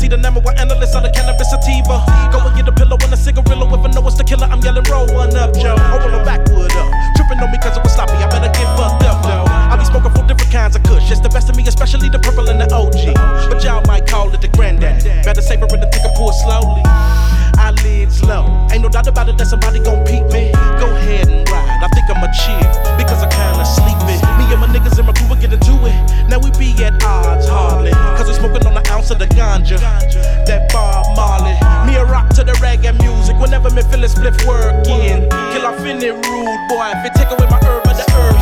the number one analyst of the cannabis sativa. Go and get a pillow and a cigarillo. If I know it's the killer, I'm yelling, roll one up, Joe. Or roll a backwood up. Tripping on me cause it was sloppy, I better get fucked up, though. I be smoking 4 different kinds of kush. It's the best of me, especially the purple and the OG. But y'all might call it the granddad. Better savor it and take a pour slowly. Eyelids low, ain't no doubt about it that somebody gon' peep me. Go ahead and ride, I think I'ma chill, because I kinda sleepy. Me and my niggas and my crew will get into it. Now we be at odds hardly, cause we smoking on an ounce of the ganja. That Bob Marley, me a rock to the reggae music. Whenever me feel it split working, kill off in it rude boy. If it take away my herb of the herbs,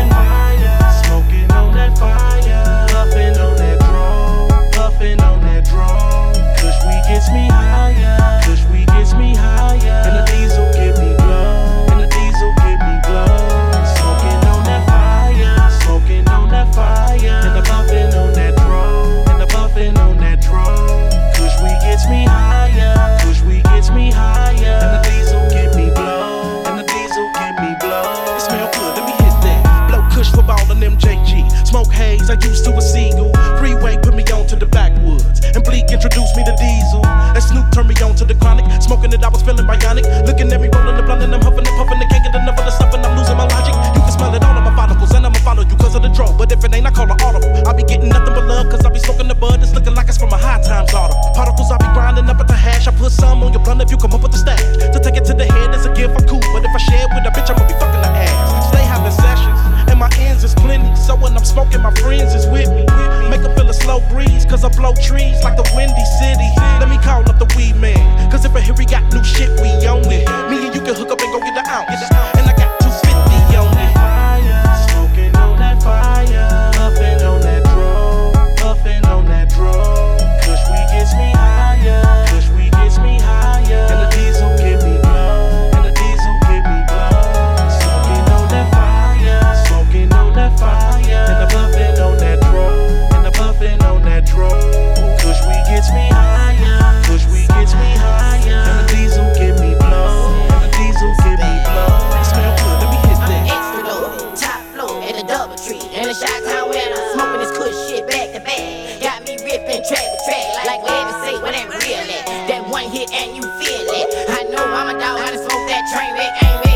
smoking on that fire, puffing on that drum, puffing on that drum. Kush weed gets me higher, Kush weed gets me higher, and the diesel get me blood, and the diesel get me blood. Smoking on that fire, smoking on that fire, and the puffing on that drum, and the puffing on that drum. Kush weed gets me higher, Kush weed gets me higher, and the diesel get me blood, and the diesel get me blood. It smell good, let me hit that. Blow Kush for ball and MJG. Smoke haze, I used to a seagull. Freeway put me on to the backwoods, and Bleak introduced me to Diesel. And Snoop turned me on to the chronic. Smoking it, I was feeling bionic. Looking at me rolling the blunt and I'm huffing and puffing. And can't get enough of the stuff and I'm losing my logic. You can smell it all on my follicles and I'ma follow you cause of the draw. But if it ain't, I call it audible. I be getting nothing but love cause I be smoking the bud. It's looking like it's from a High Times order. Particles I be grinding up at the hash. I put some on your blunt if you come up with the stash. To take it to the head is a gift, I'm cool. But if I share it with a bitch, I'ma be fucking her ass. Stay having sessions and my ends is plenty. So when I'm smoking, my friends is with me. Make them feel a slow breeze cause I blow trees like the Windy City. Let me call up the weed man, cause if I hear we got new shit, we own it. Me and you can hook up and go get the ounce, and I got 250 on it. Smoking on that fire, puffing on that drum, puffing on that drum. Kush weed gets me higher, Kush weed gets me higher, and the diesel get me blood, and the diesel get me blood. Smoking on that fire, smoking on that fire, and the puffing on that drum, and the puffing on that drum. Kush weed gets me higher, Kush weed gets me higher, and the diesel get me blood, and the diesel get me blood. It smell good, let me hit that. Extra low, top floor at the DoubleTree, in the Chi-Town winter, smoking this Kush shit back to back. Got me ripping track to track, like Lady say, what that real at? That one hit and you feel it. I know I'm a dog, I done smoke that train wreck, ain't